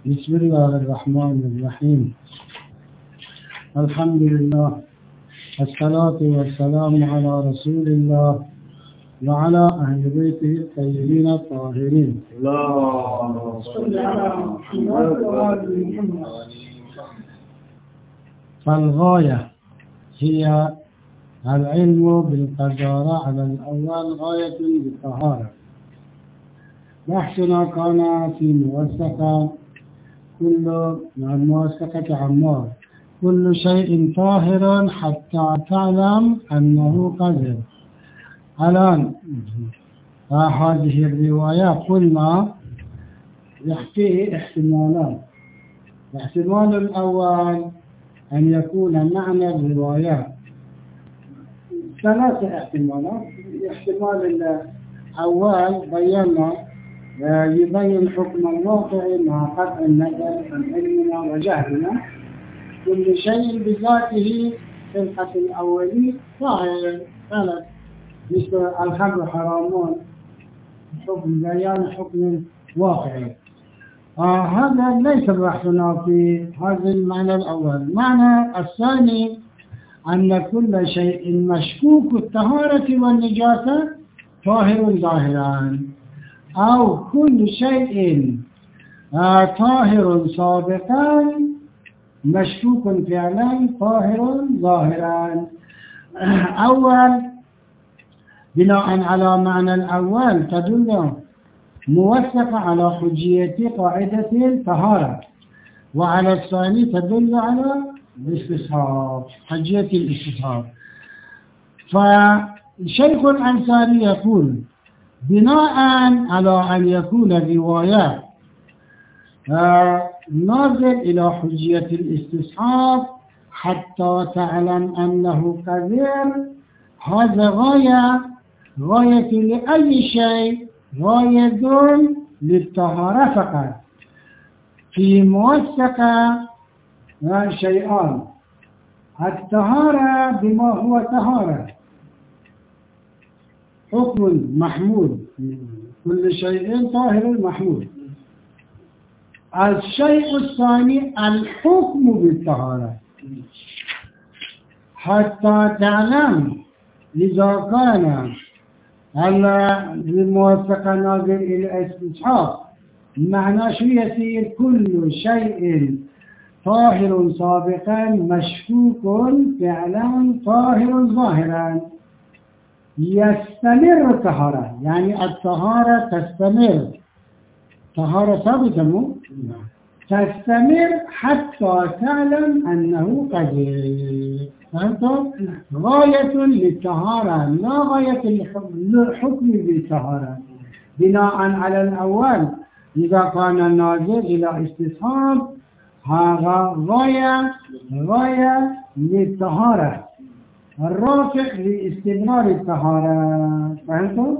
بسم الله الرحمن الرحيم. الحمد لله، الصلاة والسلام على رسول الله وعلى أهل بيته الطيبين الطاهرين. اللهم صل على محمد وآل محمد. فالغاية هي العلم بالقدارة على الأول غاية بالطهارة. بحثنا كان في موثقة عمار كل شيء طاهر حتى تعلم أنه قذر. الآن هذه الرواية قلنا يحكي احتمالات. الاحتمال الأول أن يكون معنى الرواية ثلاثة احتمالات. الاحتمال الأول بينا يبين حكم الواقع مع قطع النظر عن علمنا وجهلنا. كل شيء بذاته في الخط الأولي ظاهر ثلاث، مثل الخمر حرام، حكم بيان حكم واقعي. هذا ليس بحثنا في هذا المعنى الأول. المعنى الثاني أن كل شيء مشكوك الطهارة والنجاسة طاهر ظاهرا، أو كل شيء طاهر سابقا مشكوك فعلا طاهر ظاهرا. أول بناء على معنى الأول تدل موثقة على حجية قاعدة الطهارة، وعلى الثاني تدل على الاستصحاب، حجية الاستصحاب. فشيخ الأنصاري يقول بناء على أن يكون الروايات ناظر إلى حجية الاستصحاب حتى تعلم أنه قذر، هذا غاية لأي شيء، غاية للطهارة فقط. في موثقة شيئان: الطهارة بما هو طهارة، حكم محمود، كل شيء طاهر محمود. الشيء الثاني الحكم بالطهارة، حتى تعلم إذا كان الموثقة ناظر إلى الاستصحاب معنى شو يصير؟ كل شيء طاهر سابقا مشكوك فعلا طاهر ظاهرا. يستمر الطهارة، يعني الطهارة تستمر، طهارة ثابتة مو؟ تستمر حتى تعلم أنه قذر. فهمتم؟ غاية للطهارة لا غاية للحكم بالطهارة. بناء على الأول إذا كان الناظر إلى استصحاب هذا غاية للطهارة، الرافع لاستمرار الطهارة. فهمتم؟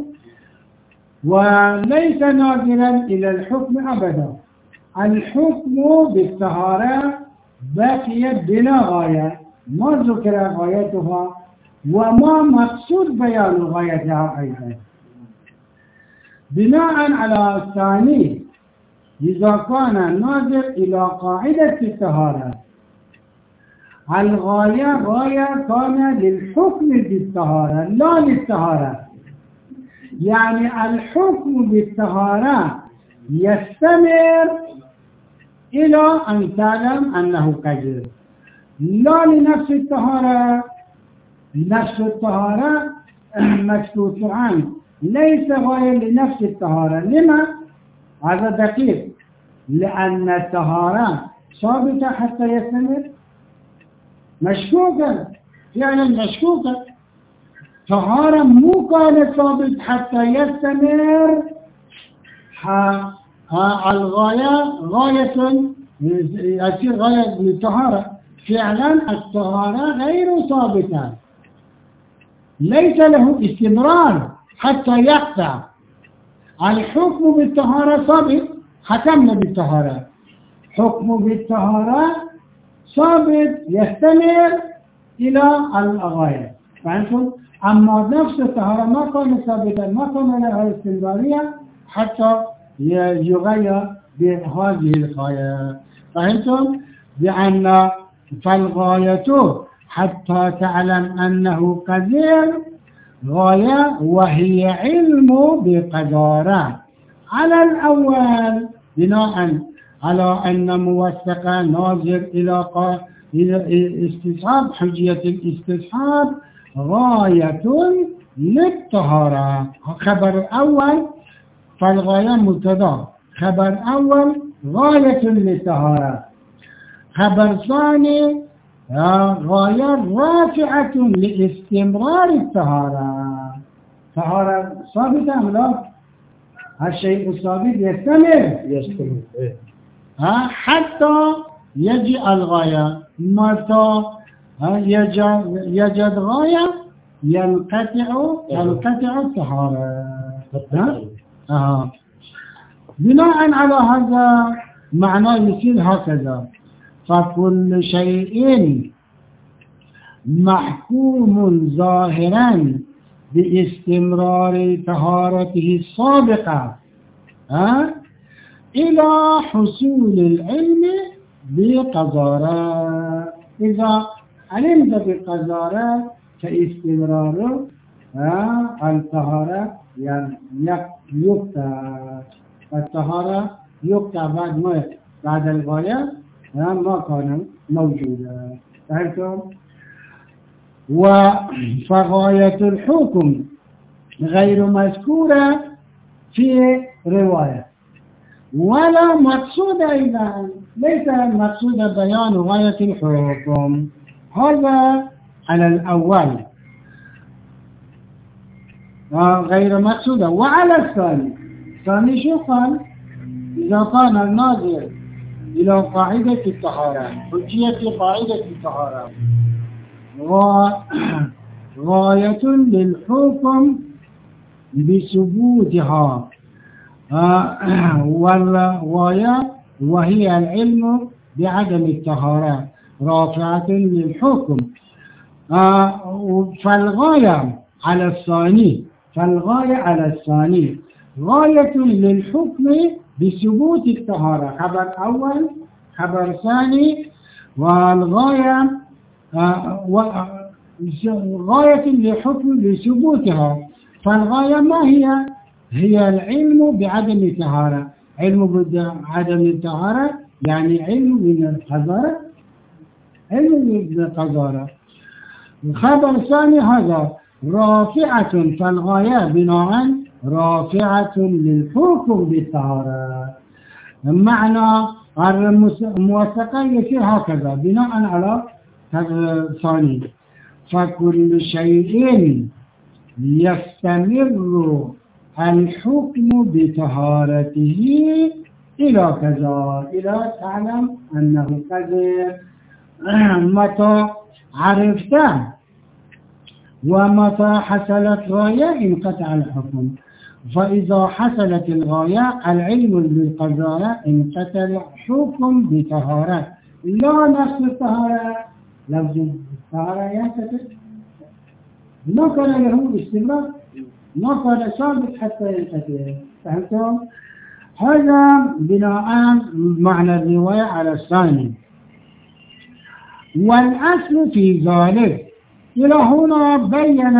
وليس ناظرا إلى الحكم أبدا. الحكم بالطهارة بقي بلا غاية، ما ذكر غايتها وما مقصود بيان غايتها أيضا. بناء على الثاني إذا كان الناظر إلى قاعدة الطهارة غاية كان للحكم بالطهارة لا للطهارة، يعني الحكم بالطهارة يستمر إلى أن تعلم أنه قذر، لا لنفس الطهارة. نفس الطهارة مكتوب عنه ليس غاية لنفس الطهارة. لما؟ هذا دقيق، لأن الطهارة ثابتة حتى يستمر، مشكوكة فعلا مشكوكة. طهارة مو كانت ثابت حتى يستمر. الغاية يصير غاية للطهارة. فعلا الطهارة غير ثابتة، ليس له استمرار حتى يقطع. الحكم بالطهارة ثابت، حكمنا بالطهارة، حكم بالطهارة ثابت يستمر إلى الغاية. فهمتم؟ أما نفس الطهارة ما كانت ثابتة، ما كان لها استمرارية حتى يغير بهذه الغاية. فهمتم؟ بأن فالغاية حتى تعلم أنه قدير غاية، وهي علم بقدارة. على الأول بناء على أن موثقا ناظر إلى استصحاب حجية الاستصحاب غاية للطهارة. خبر الأول فالغاية مبتدا، خبر أول غاية للطهارة. خبر ثاني غاية رافعة لاستمرار الطهارة. طهارة ثابتة أم لا؟ الشيء الثابت يستمر حتى يجي الغاية. متى يجد غاية ينقطع الطهارة. بناء على هذا معنى يصير هكذا: فكل شيء محكوم ظاهرا باستمرار طهارته السابقة إلى حصول العلم بقذارة. إذا علمت بقذارة فاستمرار الطهارة يقطع. الطهارة يقطع بعد الغاية ما كان موجودا. فهمتم؟ فغاية الحكم غير مذكورة في رواية ولا مقصود أيضا. ليس المقصود بيان غاية الحكم، هذا على الأول غير مقصودة. وعلى الثاني شو قال؟ إذا كان الناظر إلى قاعدة الطهارة، حجية قاعدة الطهارة غاية للحكم بثبوتها، والغاية وهي العلم بعدم الطهارة رافعة للحكم. فالغاية على الثاني غاية للحكم بثبوت الطهارة. خبر أول، خبر ثاني، والغاية غاية للحكم بثبوتها. فالغاية ما هي؟ هي العلم بعدم الطهارة. علم بعدم الطهارة يعني علم من القذارة، علم من القذارة. الخبر الثاني هذا رافعة، فالغاية بناء رافعة للحكم بالطهارة. معنى الموثقة يصير هكذا بناء على الثاني: فكل شيء يستمر الحكم بطهارته إلى كذا، إلى تعلم أنه قدر. متى عرفته ومتى حصلت غاية انقطع الحكم. فإذا حصلت الغاية العلم بالقذارة انقطع الحكم بطهارة. لا نفس الطهارة، لفظ الطهارة ينقطع، ما كان له استمرار، ما كان ثابت حتى ينقطع. فهمتم؟ هذا بناء معنى الرواية على الثاني. والأصل في ذلك إلى هنا بين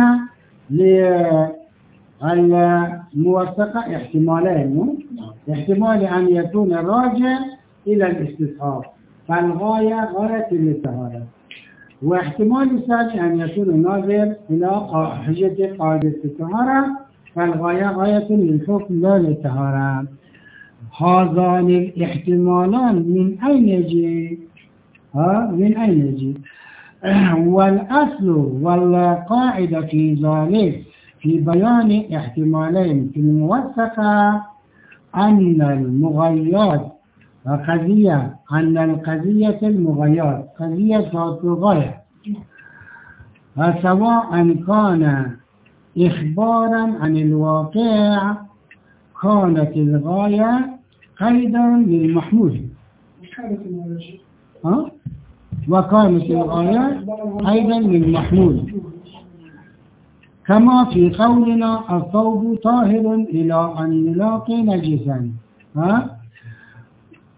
للموثقة احتمالين: احتمال أن يكون الراجع إلى الاستصحاب فالغاية غاية للطهارة، واحتمال الثاني أن يكون الناظر إلى حجة قاعدة الطهارة فالغاية غاية للحكم لا للطهارة. هذان الاحتمالان من أين يجي؟ من أين يجي؟ والأصل والقاعدة في ذلك في بيان احتمالين في الموثقة أن المغيات قضية، أن القضية المغيات قضية ذات غاية، سواء كان إخبارا عن الواقع كانت الغاية قيدا للمحمول، وكانت الغاية قيدا للمحمول، كما في قولنا الثوب طاهر إلى أن يلاقي نجسا.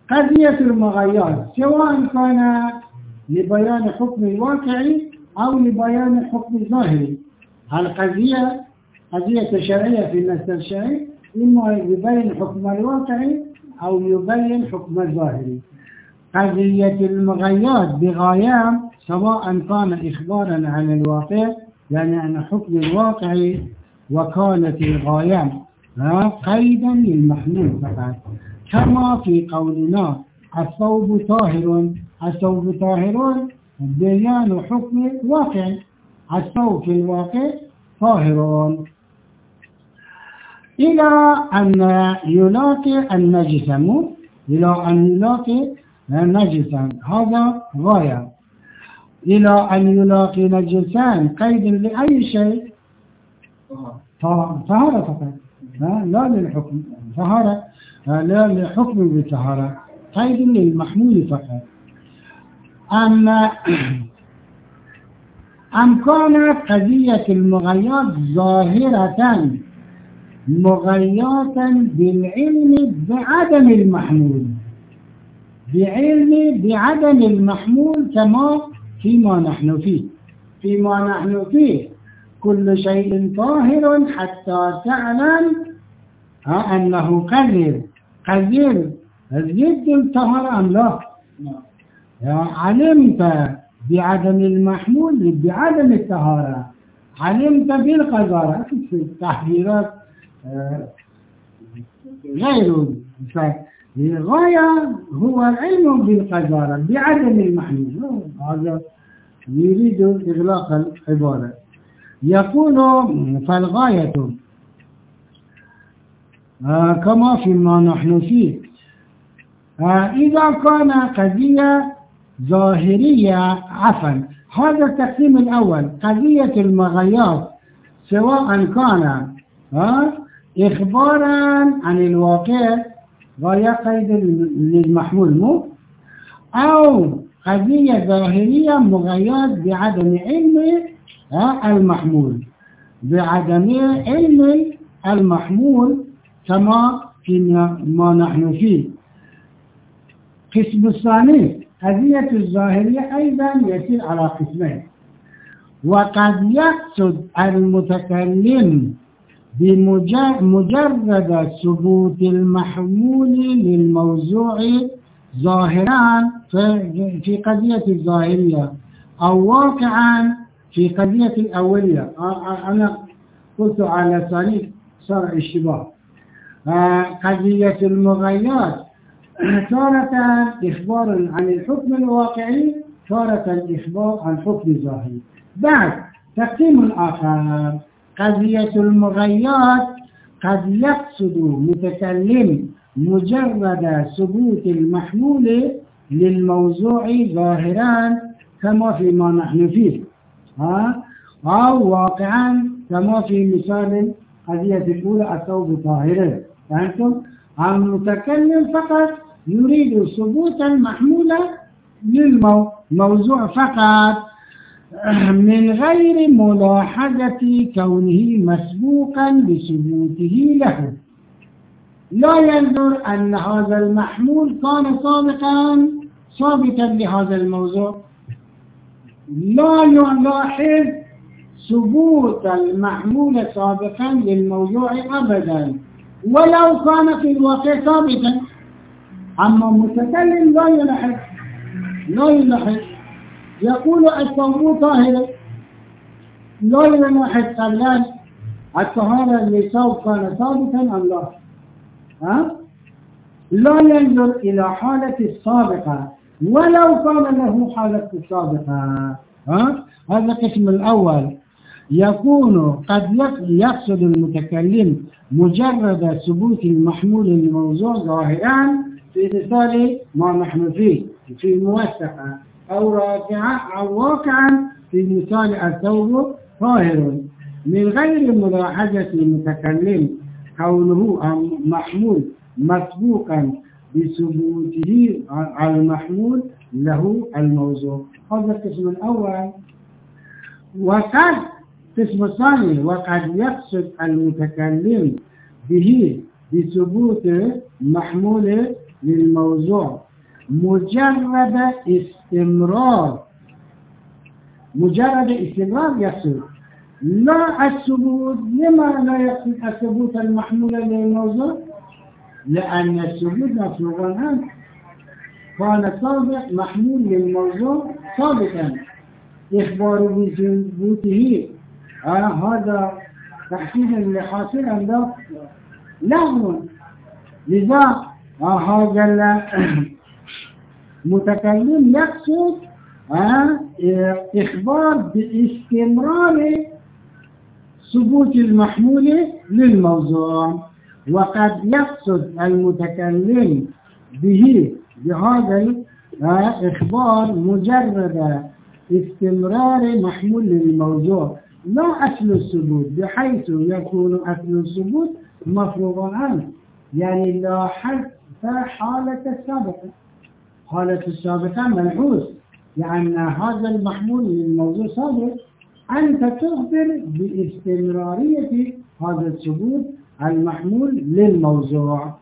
قضية المغايات سواء كان لبيان حكم الواقعي أو لبيان حكم الظاهري. القضية قضية شرعية في النص الشرعي إما يبين حكم الواقعي أو يبين حكم الظاهري. قضية المغايات بغاية سواء كان إخبارا عن الواقع يعني عن حكم الواقع وكانت الغاية قيدا للمحمول فقط، كما في قولنا الثوب طاهر. الثوب طاهر بيان حكم الواقع، الثوب في الواقع طاهر، إلى أن يلاقي النجس، إلى أن يلاقي نجسا، هذا غاية. إلى أن يلاقي نجسان قيد لأي شيء، طهارة فقط، لا للحكم، طهارة لا للحكم بالطهارة، قيد للمحمول فقط. أم كانت قضية المغايات ظاهرة مغاياتا بالعلم بعدم المحمول، بعدم المحمول كما فيما نحن فيه. فيما نحن فيه كل شيء طاهر حتى تعلم أنه قذر ضد الطهارة أم لا؟ علمت بعدم المحمول بعدم الطهارة، علمت بالقذارة في التحذيرات غير الغاية هو العلم بالقذارة بعدم المحمول. هذا يريد إغلاق العبارة. يقول فالغاية كما فيما نحن فيه إذا كان قضية ظاهرية عفوا. هذا التقسيم الأول، قضية المغايات سواء كان إخبارا عن الواقع غاية قيد للمحمول أو قضية ظاهرية مغايات بعدم علم المحمول، بعدم علم المحمول كما فيما نحن فيه. قسم الثاني قضية الظاهرية أيضا يسير على قسمين. وقد يقصد المتكلم بمجرد ثبوت المحمول للموضوع ظاهرا في قضية الظاهرية أو واقعا في قضية الأولية. أنا قلت على طريق شرع الشباب. قضية المغايات تارة إخبار عن الحكم الواقعي، تارة إخبار عن حكم الظاهري. بعد تقسيم آخر، قضية المغايات قد يقصد متكلم مجرد ثبوت المحمول للموضوع ظاهرا كما فيما نحن فيه أو واقعا كما في مثال قضية الأولى الثوب طاهر. فهمتم؟ المتكلم فقط يريد ثبوت المحمول للموضوع فقط من غير ملاحظة كونه مسبوقا بثبوته له. لا ينظر أن هذا المحمول كان ثابتا لهذا الموضوع، لا يلاحظ ثبوت المحمول سابقا للموضوع أبدا ولو كان في الواقع ثابتا. أما المتكلم لا يلاحظ يقول الثوب طاهر، لا يلاحظ قبلان الطهارة للثوب كان ثابتا أم لا. لا ينظر إلى حالة السابقة ولو كان له حالة السابقة. هذا القسم الأول. يكون قد يقصد المتكلم مجرد ثبوت المحمول للموضوع ظاهرا في مثال ما نحن فيه في الموثقة، أو راجعا أو واقعا في مثال الثوب طاهر من غير ملاحظة المتكلم كونه محمول مسبوقا بثبوته المحمول له الموضوع. هذا القسم الأول. وقد القسم الثاني، وقد يقصد المتكلم به بثبوت محمول للموضوع مجرد استمرار يقصد لا الثبوت. لما لا يقصد الثبوت المحمول للموضوع؟ لأن الثبوت مفروغ عنه، كان سابق محمول للموضوع سابقا، إخبار بثبوته هذا تحسين لحاصل عنده لغو. لذا هذا المتكلم يقصد إخبار باستمرار ثبوت المحمول للموضوع، وقد يقصد المتكلم بهذا الإخبار مجرد استمرار محمول للموضوع لا أصل الثبوت، بحيث يكون أصل الثبوت مفروغ عنه، يعني لا حذف حالة السابقة. حالة السابقة ملحوظ، يعني هذا المحمول للموضوع سابق، أنت تخبر باستمرارية هذا الثبوت المحمول للموضوع.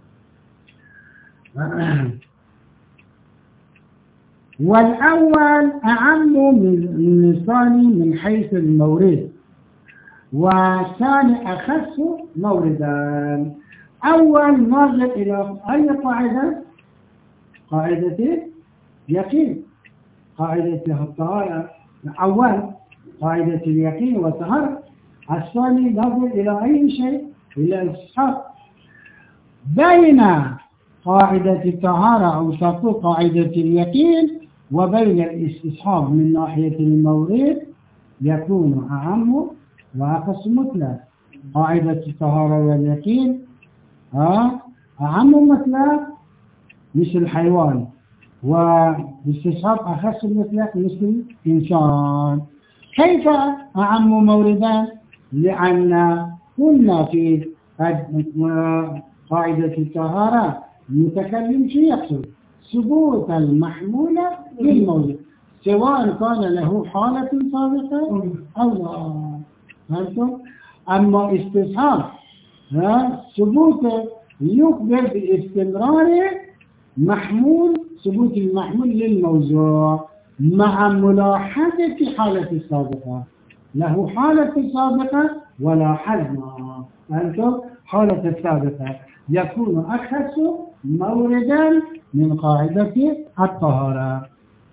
والأول أعم من الثاني من حيث المورد، والثاني أخص موردان. أول نظر إلى أي قاعدة؟ قاعدة يقين، قاعدة الطهارة. أول قاعدة اليقين والطهارة، الثاني نظر إلى أي شيء؟ إلى الاستصحاب. بين قاعدة الطهارة أو تقول قاعدة اليقين وبين الاستصحاب من ناحية المورد يكون أعم وأخص مطلق. قاعدة الطهارة واليقين أعم مطلق مثل الحيوان، والاستصحاب أخص مطلق مثل الإنسان. كيف أعم موردان؟ لأن كنا في قاعدة الطهارة المتكلم شو يقصد؟ ثبوت المحمول للموضوع سواء كان له حالة سابقة أو لا. فهمتم؟ أما استصحاب ثبوت يخبر باستمرار ثبوت المحمول للموضوع مع ملاحظة حالة السابقة. له حالة سابقة ولا حزم. فهمتم؟ حالة السابقة يكون أخص موردا من قاعدة الطهارة.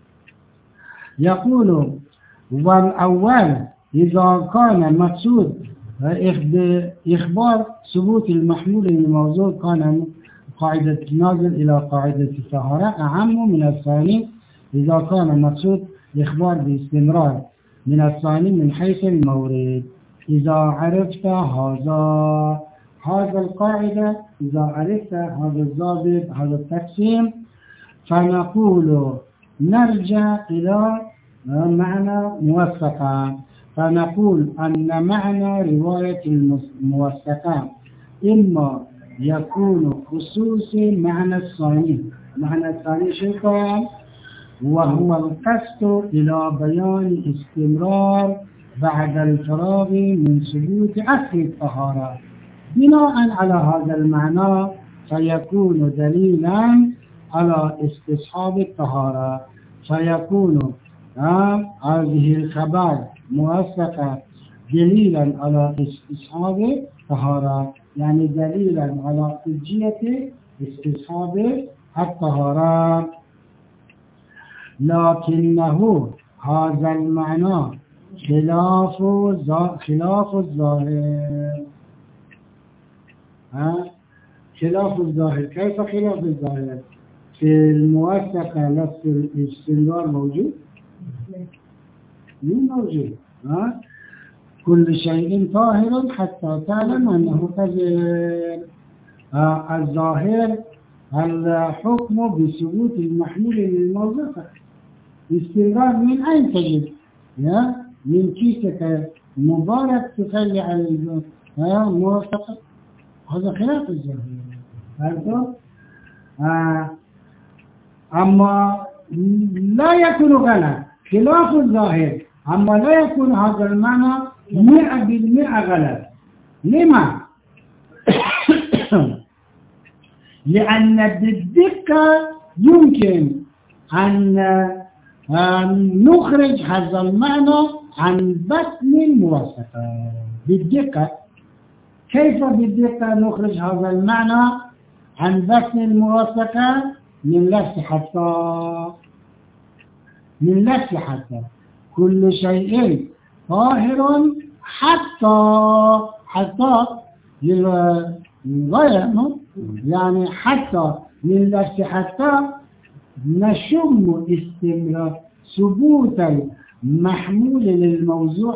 يقول والأول إذا كان مقصود إخبار ثبوت المحمول للموضوع كان قاعدة ناظر إلى قاعدة الطهارة أعم من الثاني إذا كان مقصود إخبار باستمرار من الثاني من حيث المورد. إذا عرفت هذا القاعدة، إذا عرفت هذا الضابط، هذا التقسيم، فنقول نرجع إلى معنى موثقة. فنقول أن معنى رواية الموثقة إما يكون خصوصي معنى الثاني. معنى الثاني شو كان؟ وهو القصد إلى بيان استمرار بعد الفراغ من ثبوت أصل الطهارة. بناء على هذا المعنى فيكون دليلا على استصحاب الطهارة، فيكون هذه الخبر موثقة دليلا على استصحاب الطهارة، يعني دليلا على حجية استصحاب الطهارة. لكنه هذا المعنى خلاف الظاهر. خلاف الظاهر. كيف خلاف الظاهر؟ في الموثقة نفس الاستمرار موجود؟ مين موجود؟ كل شيء طاهر حتى تعلم أنه كذب. الظاهر الحكم بثبوت المحمول للموضوع. استمرار من أين تجد؟ من كيسك مبارك تخلي على الموثقة. هذا خلاف الظاهر. أما لا يكون غلط خلاف الظاهر، أما لا يكون هذا المعنى 100% غلط. لما؟ لأن بالدقة يمكن أن نخرج هذا المعنى عن بطن الموثقة. بالدقة، كيف بالدقة نخرج هذا المعنى عن بطن الموثقة؟ من لفظ حتى كل شيء طاهر حتى للغاية، يعني حتى من لفظ حتى نشم استمرار ثبوت المحمول للموضوع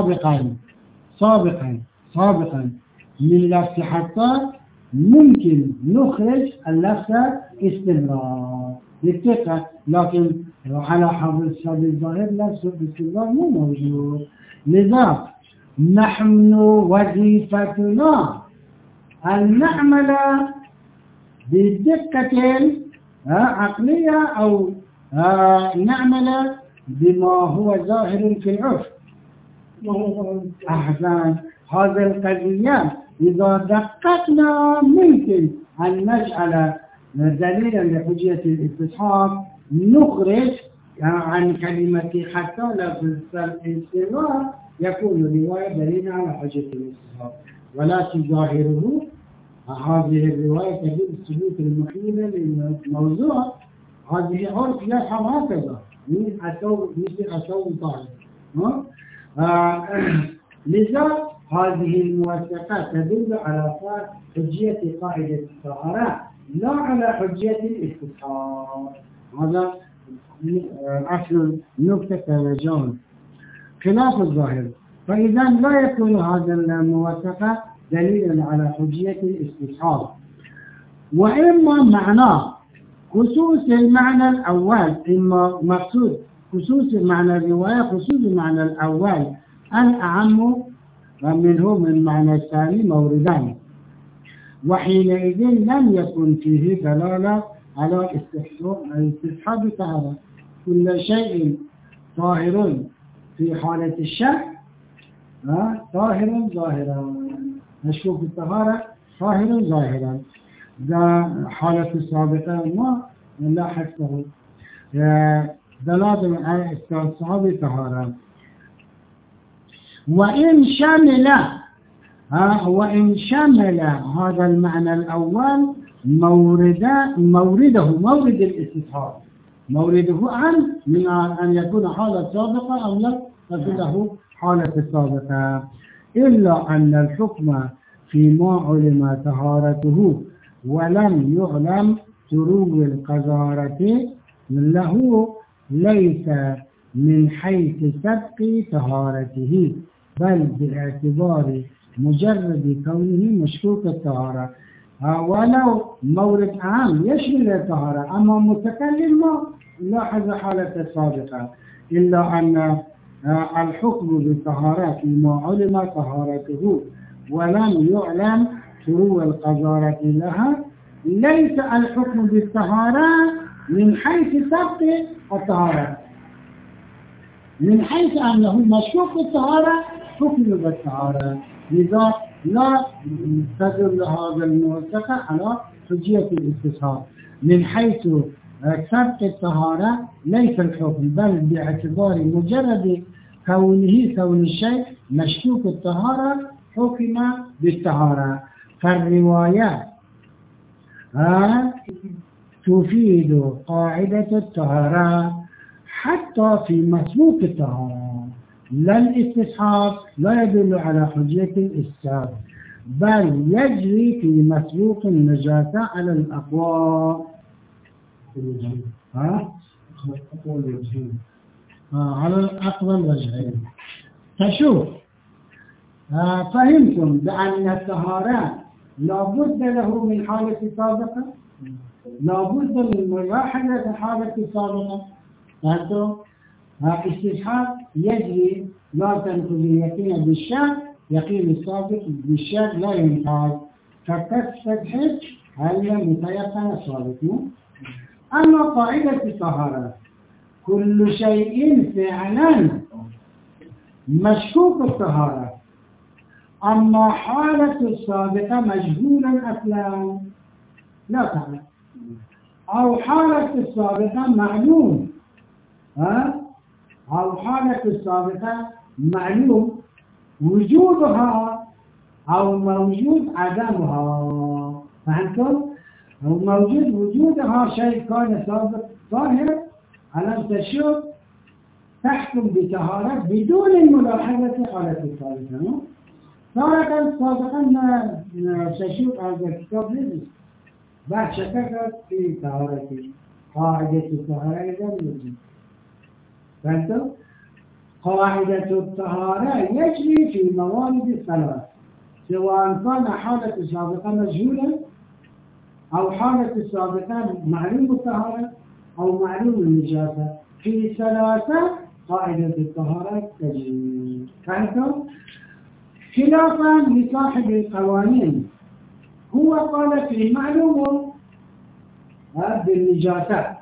سابقا من لفظ حتى ممكن نخرج اللفظ استمرار بالدقة، لكن على حسب الظاهر لفظ الاستمرار مو موجود. لذا نحن وظيفتنا أن نعمل بدقة عقلية أو نعمل بما هو ظاهر في العرف. أحسن. هذا القضية إذا دققنا ممكن أن نجعل دليلا لحجية الاستصحاب نخرج عن كلمة حتى لفظ الاستمرار يكون رواية دليلا على حجية الاستصحاب، ولكن ظاهره هذه الرواية تجد ثبوت المحيلة للموضوع. هذه عرف يفهم هكذا مثل أسوء طالب. لذا هذه الموثقات تدل على حجية قاعدة الطهارة لا على حجية الاستصحاب. هذا أصل نقطة الرجال خلاف الظاهر. فإذا لا يكون هذا الموثقة دليلا على حجية الاستصحاب، وإما معناه خصوص المعنى الأول، إما مقصود خصوص معنى الرواية خصوص المعنى الأول الأعم منه من المعنى الثاني موردان، وحينئذ لم يكن فيه دلالة على استصحاب الطهارة. كل شيء طاهر في حالة الشك طاهر ظاهرا، نشوف الطهارة طاهر ظاهرا. ده حالة السابقة ما نلاحظه دلالة على استصحاب الطهارة. وإن شمل هذا المعنى الأول مورد الاستصحاب، مورده من أن يكون حالة سابقة أو لا تكون له حالة سابقة، إلا أن الحكم فيما علم طهارته ولم يعلم تروي القذارة له ليس من حيث سبق طهارته، بل باعتبار مجرد كونه مشكوك الطهارة، ولو مورد عام يشمل الطهارة. أما متكلم ما لاحظ حالة السابقة، إلا أن الحكم بالطهارة فيما علم طهارته ولم يعلم تروي القذارة لها ليس الحكم بالطهارة من حيث سبق الطهارة، من حيث أنه مشكوك الطهارة حكم بالطهارة. لذا لا تدل هذا الموثقة على حجية الاستصحاب. من حيث سبق الطهارة ليس الحكم، بل باعتبار مجرد كون الشيء مشكوك الطهارة حكم بالطهارة. فالروايات تفيد قاعدة الطهارة حتى في مسبوق الطهارة، لا الاستصحاب لا يدل على حجية الاستصحاب، بل يجري في مسبوق النجاسة على الأقوى على الأقوى الوجهين. فشوف فهمتم بأن الطهارة لابد له من حالة سابقة، لابد من ملاحظة حالة سابقة. فهمتم؟ استصحاب يجري لا تنقض اليقين بالشك، يقين السابق بالشك لا ينقض، فتستدحج هل متيقن السابق. أما قاعدة الطهارة كل شيء فعلا مشكوك الطهارة، أما حالة السابقة مجهولا أصلا. لا تعلم، أو حالة السابقة معلوم، أو حالة السابقة معلوم وجودها أو موجود عدمها. فهمتم؟ أو موجود وجودها شيء كان سابق ظاهر ألم تشوف تحكم بطهارة بدون الملاحظة حالة السابقة. سابقا تشوف هذا الكتاب لذي بعد شككت في طهارتي قاعدة الطهارة إذا يجب. فهمتم؟ قاعدة الطهارة يجري في موارد الثلاث، سواء كان حالة السابقة مجهولة أو حالة السابقة معلوم الطهارة أو معلوم النجاسة. في ثلاثة قاعدة الطهارة تجري. فهمتم؟ خلافا لصاحب القوانين، هو قال في معلوم بالنجاسة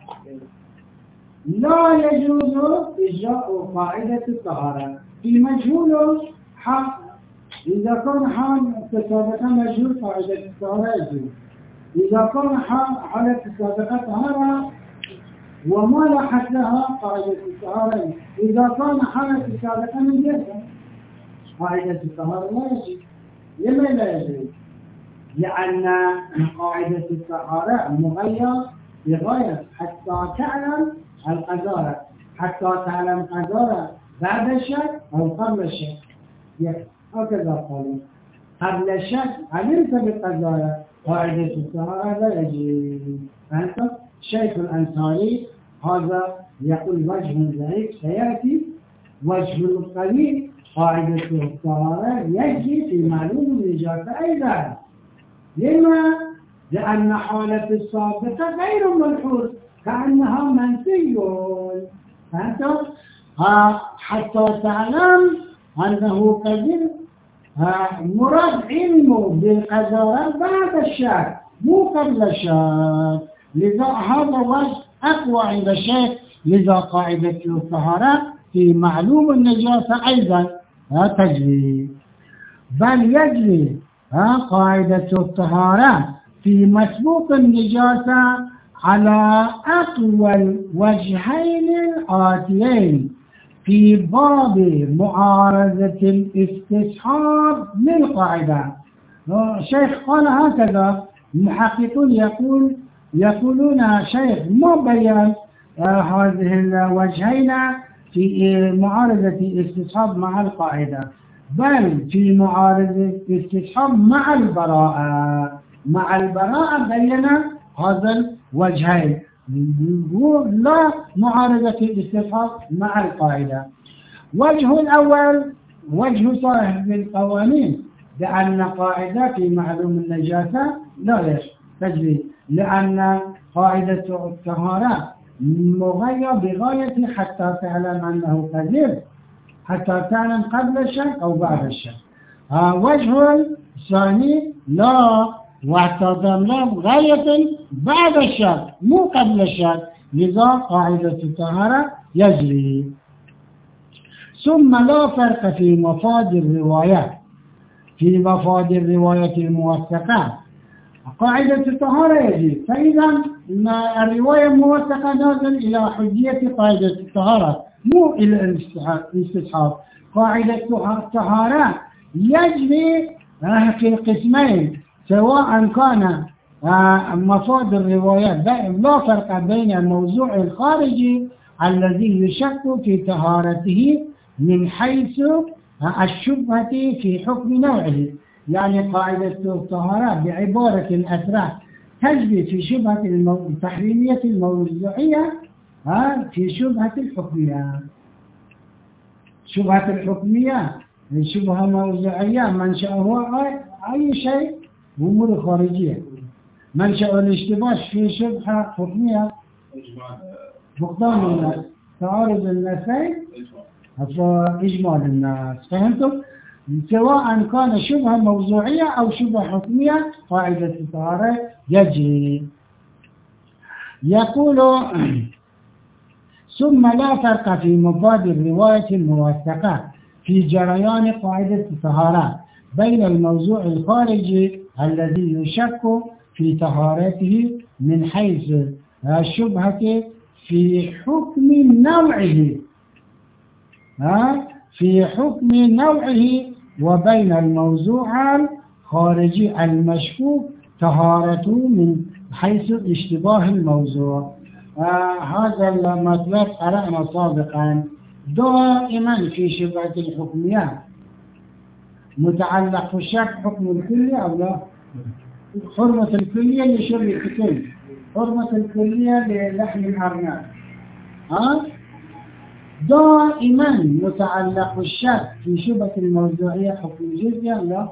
لا يجوز إجراء قاعدة الطهارة. في مجهول حق إذا كان حال السابقة مجهول قاعدة الطهارة يجوز. إذا كان حالة السابقة طهارة وما لاحت لها قاعدة الطهارة. إذا كان حالة السابقة نجاسة قاعدة الطهارة لا يجوز. لما لا يجوز؟ لأن قاعدة الطهارة مغيرة بغاية حتى تعلم القذارة، حتى تعلم قذارة بعد الشك أو قبل الشك. هكذا قالوا قبل الشك علمت بالقذارة قاعدة الطهارة لا يجوز. فهمت؟ الشيخ الأنصاري هذا يقول وجه ضعيف سيأتي. وجه القليل قاعدة الطهارة يجري في معلوم النجاسة أيضا. لما؟ لأن حالة السابقة غير ملحوظ كأنها منسي. فهمت؟ حتى تعلم أنه كذب مراد علمه بالقذارة بعد الشك مو قبل الشك. لذا هذا وجه أقوى عند الشيخ. لذا قاعدة الطهارة في معلوم النجاسة أيضا تجري، بل يجري قاعدة الطهارة في مسبوق النجاسة على أقوى الوجهين الآتيين في باب معارضة الاستصحاب للقاعدة. الشيخ قال هكذا. المحققون يقولون شيخ ما بيان هذه الوجهين في معارضة الاستصحاب مع القاعدة، بل في معارضة الاستصحاب مع البراءة. مع البراءة بين هذا الوجهين، لا معارضة الاستصحاب مع القاعدة. وجه الأول وجه صاحب القوانين بأن قاعدة في معلوم النجاسة لا تجري، لأن قاعدة الطهارة مغير بغاية حتى تعلم أنه كذب، حتى تعلم قبل الشك أو بعد الشك. وجه الثاني لا واعتدم له غاية بعد الشك مو قبل الشك. لذا قاعدة الطهارة يجري. ثم لا فرق في مفاد الروايات. في مفاد الرواية الموثقة قاعدة الطهارة يجري. فإذا الرواية الموثقة نازل إلى حجية قاعدة الطهارة مو إلى الاستصحاب. قاعدة الطهارة يجري في القسمين، سواء كان مفاد الروايات لا فرق بين الموضوع الخارجي الذي يشك في طهارته من حيث الشبهة في حكم نوعه. يعني قاعدة الطهارة بعبارة أسرع تجري في شبهة التحريمية الموضوعية في شبهة الحكمية. شبهة الحكمية شبهة موضوعية منشأه أي شيء أمور خارجية. منشأ الاشتباه في شبهة حكمية فقدان الناس، تعارض النسين، إجمال الناس. فهمتم؟ سواء كان شبهة موضوعية أو شبهة حكمية قاعدة الطهارة يجري. يقول ثم لا فرق في مفاد الرواية الموثقة في جريان قاعدة الطهارة بين الموضوع الخارجي الذي يشك في طهارته من حيث الشبهة في حكم نوعه في حكم نوعه وبين الموضوع الخارجي المشكوك طهارته من حيث اشتباه الموضوع. هذا المطلب قرأنا سابقا. دائما في شبهة الحكمية متعلق الشك حكم الكلية أو لا؟ حرمة الكلية لشرب الكتل، حرمة الكلية للحم الأرنب. دائما متعلق الشك في شبهة الموضوعية حكم الجزية لا؟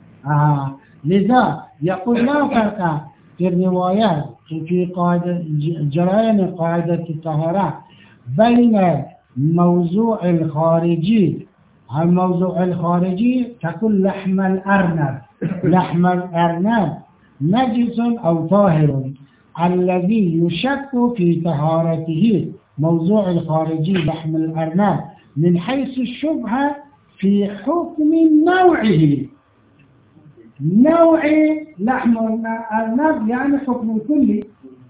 لذا يقول لا فرق في الروايات في جريان قاعدة الطهارة بين الموضوع الخارجي. الموضوع الخارجي تقول لحم الأرنب، لحم الأرنب نجس أو طاهر الذي يشك في طهارته. موضوع الخارجي لحم الأرنب من حيث الشبهة في حكم نوعه. نوع لحم الأرنب يعني حكم كلي.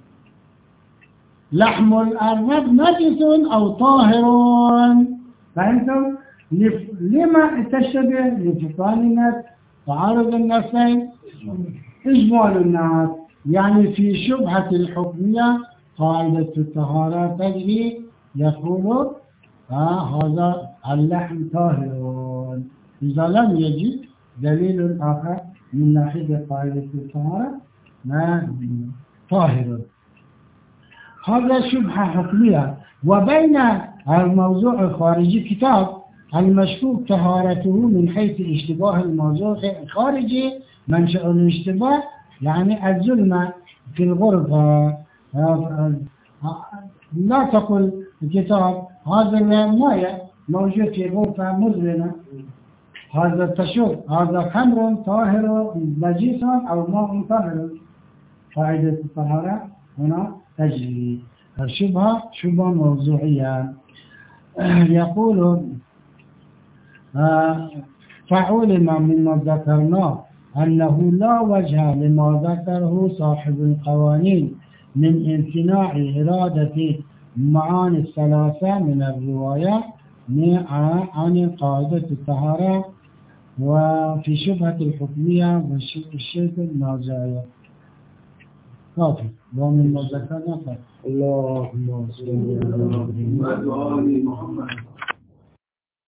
لحم الأرنب نجس أو طاهر. فهمتم؟ لما تشبه لفقان الناس تعارض النفسين إجمال الناس. يعني في شبهة الحكمية قاعدة الطهارة تجري يقول هذا اللحم طاهر. إذا لم يجد دليل آخر من ناحية قاعدة الطهارة ما طاهر. هذا شبهة حكمية. وبين الموضوع الخارجي كتاب المشكوك طهارته من حيث اشتباه الموضوع الخارجي. منشأ الاشتباه يعني الظلمة في الغرفة. لا تقل الكتاب هذا الماء موجود في غرفة مظلمة، هذا تشرب، هذا خمر طاهر نجس أو ماء طاهر. قاعدة الطهارة هنا تجري. الشبهة شبهة موضوعية. يقول فعلم مما ذكرناه أنه لا وجه لما ذكره صاحب القوانين من امتناع إرادة معاني الثلاثة من الرواية عن قاعدة الطهارة وفي شبهة الحكمية والشرك النازعية. كافي ومن ما ذكرنا. اللهم صل على محمد.